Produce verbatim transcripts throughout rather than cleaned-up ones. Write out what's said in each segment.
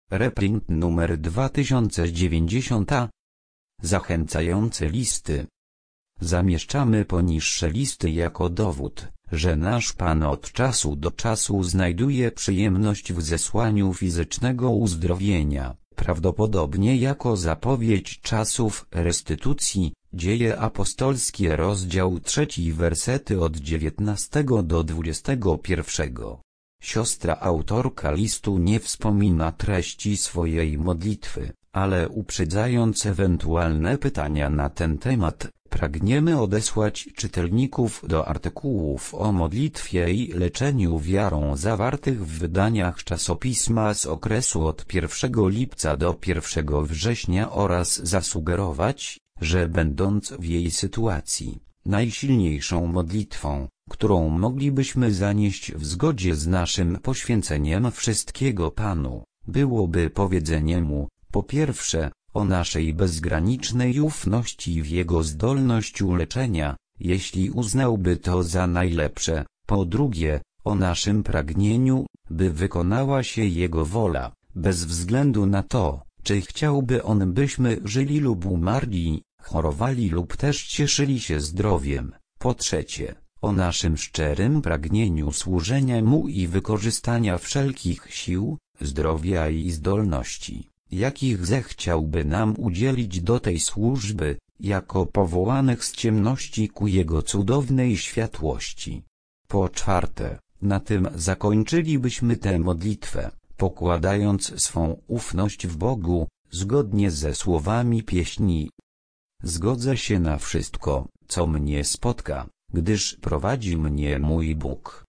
Reprint numer dwa tysiące dziewięćdziesiąt a. Zachęcające listy. Zamieszczamy poniższe listy jako dowód, że nasz Pan od czasu do czasu znajduje przyjemność w zesłaniu fizycznego uzdrowienia, prawdopodobnie jako zapowiedź czasów restytucji. Dzieje apostolskie rozdział trzeci wersety od dziewiętnastego do dwudziestego pierwszego. Siostra autorka listu nie wspomina treści swojej modlitwy, ale uprzedzając ewentualne pytania na ten temat, pragniemy odesłać czytelników do artykułów o modlitwie i leczeniu wiarą zawartych w wydaniach czasopisma z okresu od pierwszego lipca do pierwszego września oraz zasugerować, że będąc w jej sytuacji, najsilniejszą modlitwą, którą moglibyśmy zanieść w zgodzie z naszym poświęceniem wszystkiego Panu, byłoby powiedzenie Mu, po pierwsze, o naszej bezgranicznej ufności w Jego zdolność uleczenia, jeśli uznałby to za najlepsze, po drugie, o naszym pragnieniu, by wykonała się Jego wola, bez względu na to, czy chciałby On byśmy żyli lub umarli, chorowali lub też cieszyli się zdrowiem, po trzecie, o naszym szczerym pragnieniu służenia Mu i wykorzystania wszelkich sił, zdrowia i zdolności, jakich zechciałby nam udzielić do tej służby, jako powołanych z ciemności ku Jego cudownej światłości. Po czwarte, na tym zakończylibyśmy tę modlitwę, pokładając swą ufność w Bogu, zgodnie ze słowami pieśni. Zgodzę się na wszystko, co mnie spotka, gdyż prowadzi mnie mój Bóg.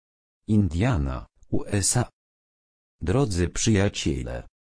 Indiana, U S A. Drodzy przyjaciele,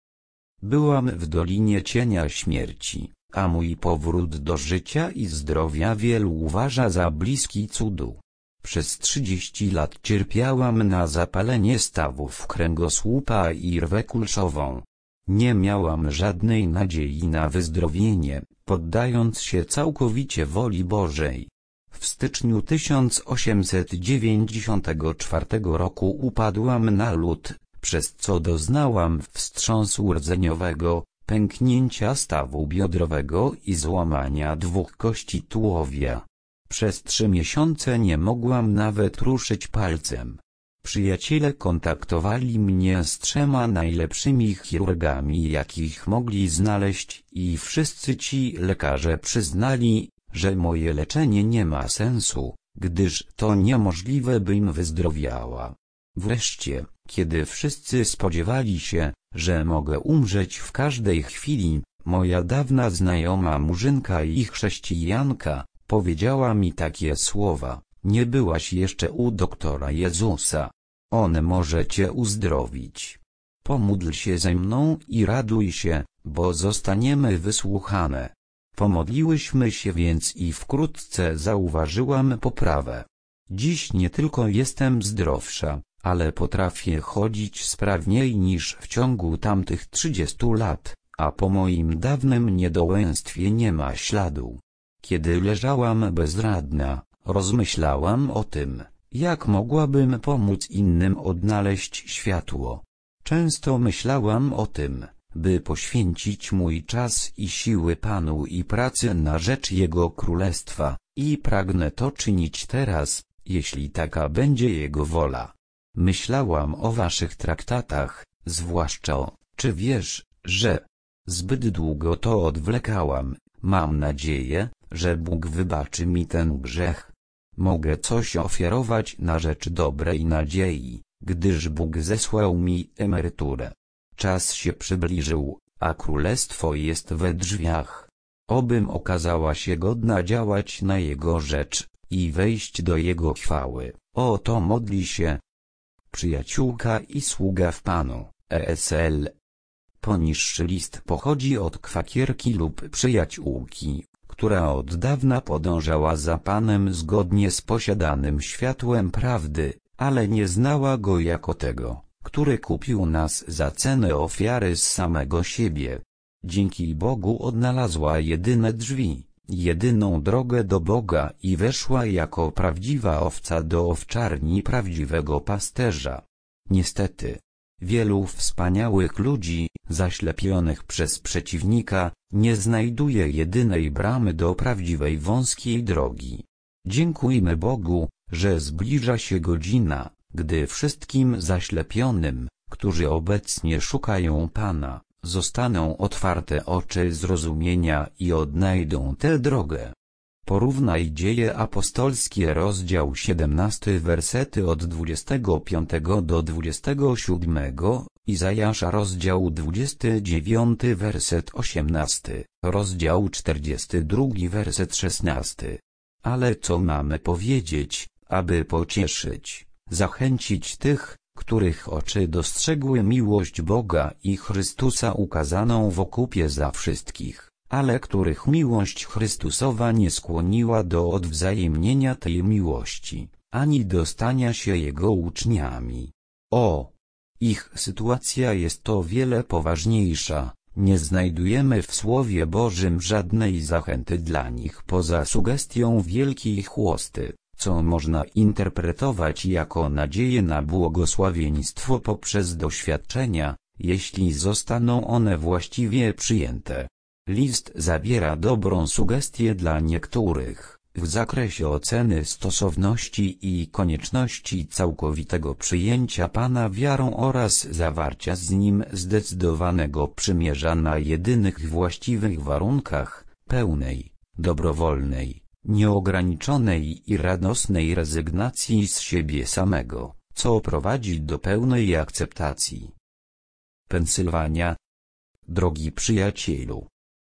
byłam w dolinie cienia śmierci, a mój powrót do życia i zdrowia wielu uważa za bliski cudu. Przez trzydzieści lat cierpiałam na zapalenie stawów kręgosłupa i rwę kulszową. Nie miałam żadnej nadziei na wyzdrowienie, poddając się całkowicie woli Bożej. W styczniu tysiąc osiemset dziewięćdziesiątego czwartego roku upadłam na lód, przez co doznałam wstrząsu rdzeniowego, pęknięcia stawu biodrowego i złamania dwóch kości tułowia. Przez trzy miesiące nie mogłam nawet ruszyć palcem. Przyjaciele kontaktowali mnie z trzema najlepszymi chirurgami, jakich mogli znaleźć, i wszyscy ci lekarze przyznali, że moje leczenie nie ma sensu, gdyż to niemożliwe, bym wyzdrowiała. Wreszcie, kiedy wszyscy spodziewali się, że mogę umrzeć w każdej chwili, moja dawna znajoma Murzynka i chrześcijanka powiedziała mi takie słowa: nie byłaś jeszcze u doktora Jezusa. On może cię uzdrowić. Pomódl się ze mną i raduj się, bo zostaniemy wysłuchane. Pomodliłyśmy się więc i wkrótce zauważyłam poprawę. Dziś nie tylko jestem zdrowsza, ale potrafię chodzić sprawniej niż w ciągu tamtych trzydziestu lat, a po moim dawnym niedołęstwie nie ma śladu. Kiedy leżałam bezradna, rozmyślałam o tym, jak mogłabym pomóc innym odnaleźć światło. Często myślałam o tym, by poświęcić mój czas i siły Panu i pracy na rzecz Jego Królestwa, i pragnę to czynić teraz, jeśli taka będzie Jego wola. Myślałam o waszych traktatach, zwłaszcza o, czy wiesz, że zbyt długo to odwlekałam. Mam nadzieję, że Bóg wybaczy mi ten grzech. Mogę coś ofiarować na rzecz dobrej nadziei, gdyż Bóg zesłał mi emeryturę. Czas się przybliżył, a królestwo jest we drzwiach. Obym okazała się godna działać na Jego rzecz i wejść do Jego chwały. O to modli się przyjaciółka i sługa w Panu, E S L. Poniższy list pochodzi od kwakierki lub przyjaciółki, która od dawna podążała za Panem zgodnie z posiadanym światłem prawdy, ale nie znała Go jako tego, który kupił nas za cenę ofiary z samego siebie. Dzięki Bogu odnalazła jedyne drzwi, jedyną drogę do Boga i weszła jako prawdziwa owca do owczarni prawdziwego pasterza. Niestety, Wielu wspaniałych ludzi, zaślepionych przez przeciwnika, nie znajduje jedynej bramy do prawdziwej wąskiej drogi. Dziękujmy Bogu, że zbliża się godzina, gdy wszystkim zaślepionym, którzy obecnie szukają Pana, zostaną otwarte oczy zrozumienia i odnajdą tę drogę. Porównaj Dzieje apostolskie rozdział siedemnasty wersety od dwudziestego piątego do dwudziestego siódmego, Izajasza rozdział dwudziesty dziewiąty werset osiemnasty, rozdział czterdziesty drugi werset szesnasty. Ale co mamy powiedzieć, aby pocieszyć, zachęcić tych, których oczy dostrzegły miłość Boga i Chrystusa ukazaną w okupie za wszystkich, ale których miłość Chrystusowa nie skłoniła do odwzajemnienia tej miłości, ani do stania się Jego uczniami. O! Ich sytuacja jest o wiele poważniejsza, nie znajdujemy w Słowie Bożym żadnej zachęty dla nich poza sugestią wielkiej chłosty, co można interpretować jako nadzieję na błogosławieństwo poprzez doświadczenia, jeśli zostaną one właściwie przyjęte. List zawiera dobrą sugestię dla niektórych, w zakresie oceny stosowności i konieczności całkowitego przyjęcia Pana wiarą oraz zawarcia z Nim zdecydowanego przymierza na jedynych właściwych warunkach, pełnej, dobrowolnej, nieograniczonej i radosnej rezygnacji z siebie samego, co prowadzi do pełnej akceptacji. Pensylwania. Drogi przyjacielu,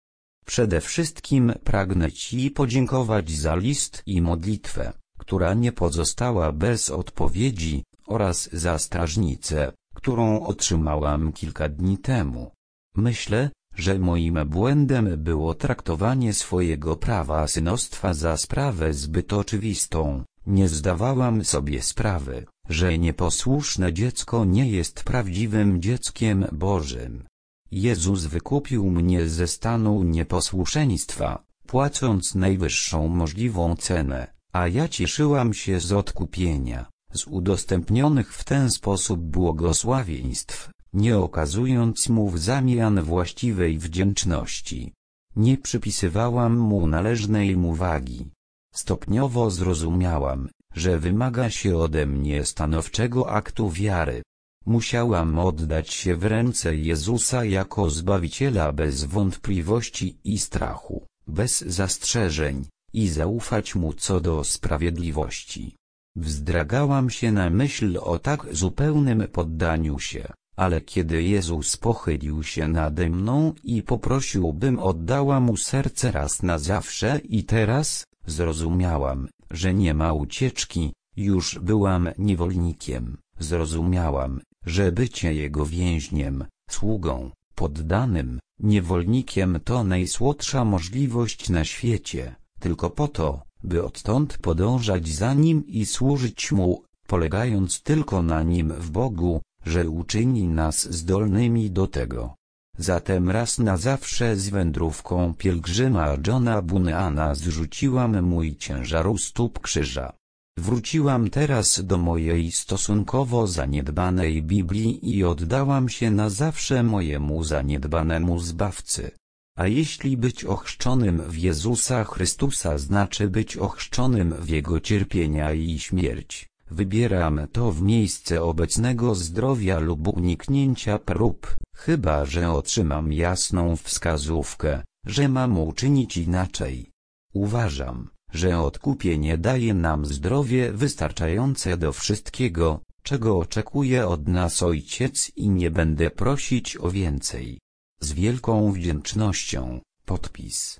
przede wszystkim pragnę Ci podziękować za list i modlitwę, która nie pozostała bez odpowiedzi, oraz za strażnicę, którą otrzymałam kilka dni temu. Myślę, że moim błędem było traktowanie swojego prawa synostwa za sprawę zbyt oczywistą. Nie zdawałam sobie sprawy, że nieposłuszne dziecko nie jest prawdziwym dzieckiem Bożym. Jezus wykupił mnie ze stanu nieposłuszeństwa, płacąc najwyższą możliwą cenę, a ja cieszyłam się z odkupienia, z udostępnionych w ten sposób błogosławieństw, nie okazując mu w zamian właściwej wdzięczności. Nie przypisywałam mu należnej mu wagi. Stopniowo zrozumiałam, że wymaga się ode mnie stanowczego aktu wiary. Musiałam oddać się w ręce Jezusa jako Zbawiciela bez wątpliwości i strachu, bez zastrzeżeń, i zaufać Mu co do sprawiedliwości. Wzdragałam się na myśl o tak zupełnym poddaniu się, ale kiedy Jezus pochylił się nade mną i poprosił, bym oddała Mu serce raz na zawsze i teraz, zrozumiałam, że nie ma ucieczki. Już byłam niewolnikiem, zrozumiałam, że bycie Jego więźniem, sługą, poddanym, niewolnikiem to najsłodsza możliwość na świecie, tylko po to, by odtąd podążać za Nim i służyć Mu, polegając tylko na Nim w Bogu, że uczyni nas zdolnymi do tego. Zatem raz na zawsze z wędrówką pielgrzyma Johna Bunana zrzuciłam mój ciężar u stóp krzyża. Wróciłam teraz do mojej stosunkowo zaniedbanej Biblii i oddałam się na zawsze mojemu zaniedbanemu Zbawcy. A jeśli być ochrzczonym w Jezusa Chrystusa znaczy być ochrzczonym w Jego cierpienia i śmierć, wybieram to w miejsce obecnego zdrowia lub uniknięcia prób, chyba że otrzymam jasną wskazówkę, że mam uczynić inaczej. Uważam, że odkupienie daje nam zdrowie wystarczające do wszystkiego, czego oczekuje od nas Ojciec, i nie będę prosić o więcej. Z wielką wdzięcznością, podpis.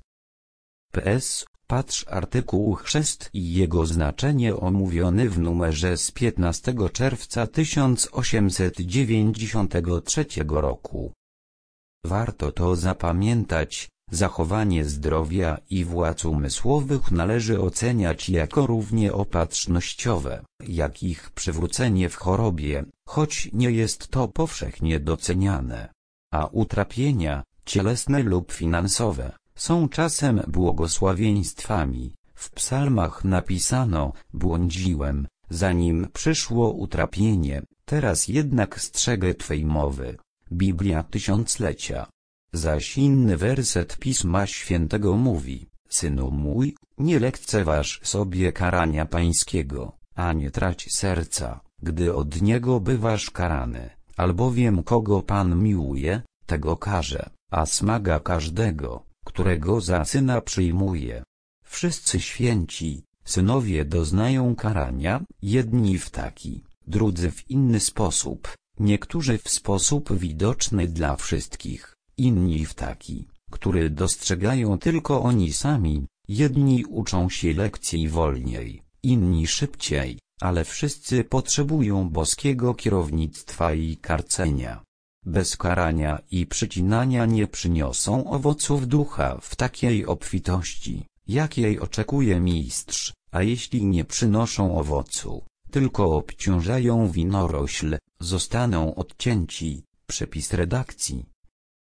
P S. Patrz artykuł Chrzest i jego znaczenie omówiony w numerze z piętnastego czerwca tysiąc osiemset dziewięćdziesiątego trzeciego roku. Warto to zapamiętać. Zachowanie zdrowia i władz umysłowych należy oceniać jako równie opatrznościowe, jak ich przywrócenie w chorobie, choć nie jest to powszechnie doceniane. A utrapienia, cielesne lub finansowe, są czasem błogosławieństwami. W psalmach napisano: błądziłem, zanim przyszło utrapienie, Teraz jednak strzegę Twej mowy. Biblia Tysiąclecia. Zaś inny werset Pisma Świętego mówi: Synu mój, nie lekceważ sobie karania Pańskiego, a nie trać serca, gdy od Niego bywasz karany, albowiem kogo Pan miłuje, tego karze, a smaga każdego, którego za syna przyjmuje. Wszyscy święci, synowie doznają karania, jedni w taki, drudzy w inny sposób, niektórzy w sposób widoczny dla wszystkich, inni w taki, który dostrzegają tylko oni sami, jedni uczą się lekcji wolniej, inni szybciej, ale wszyscy potrzebują boskiego kierownictwa i karcenia. Bez karania i przycinania nie przyniosą owoców ducha w takiej obfitości, jakiej oczekuje mistrz, a jeśli nie przynoszą owocu, tylko obciążają winorośl, zostaną odcięci. Przepis redakcji.